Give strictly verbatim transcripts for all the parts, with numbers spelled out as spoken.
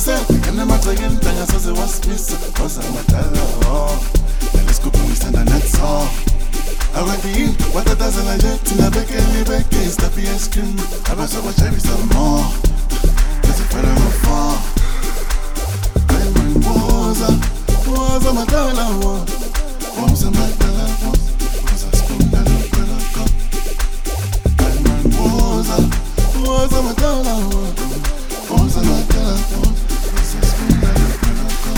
sel Kene matregen tanga so se was miss Osa matala oh Telescope we stand on that song I went in, what a dozen I jet in a beke li beke Stuffy ice cream, I was so much heavy some more There's a fella on far I'm in Woza, Woza matala oh Woza matala oh Woza spoon na lukala ko I'm in Woza, Woza matala oh Woza matala oh Woza spoon na lukala ko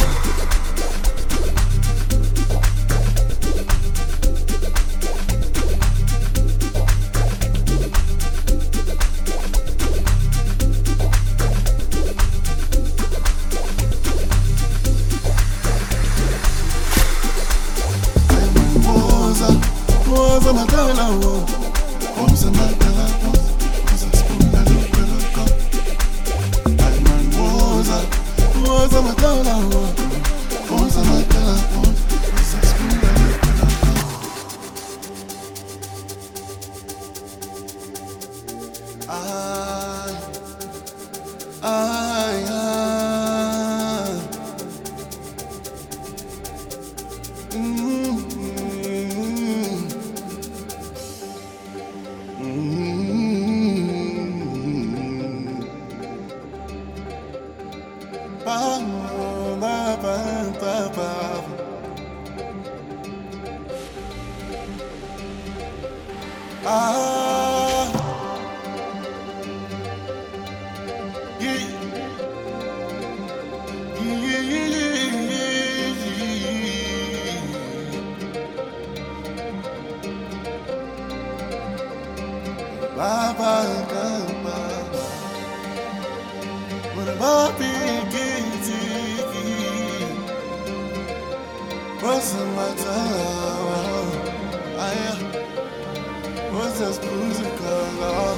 Woza matala wo, woza matala wo, woza spoon na lukala ko. Alman woza, woza matala wo, woza matala wo, woza spoon na lukala ko. Ay, ay, ay. Mm. Ah, yeah, yeah, Baba, Baba, what about being what's the matter? I what's this musical?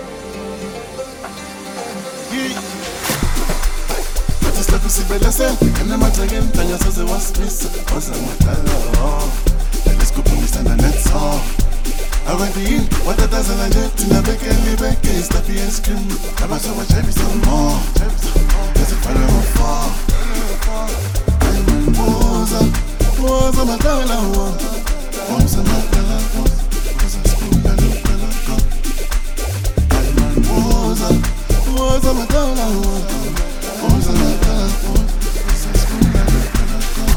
Just let me see better self. And I'm again, Tanya says it was miss. What's the matter? Let's go police and the net song. I went in, what a dozen I jet in a beke li beke Stuffy ice cream, I was so much heavy some more There's a fella on far I'm in Woza, Woza matala wo Woza matala wo, Woza spoon na lukala ko I'm in Woza, Woza matala wo Woza matala wo, Woza spoon na lukala ko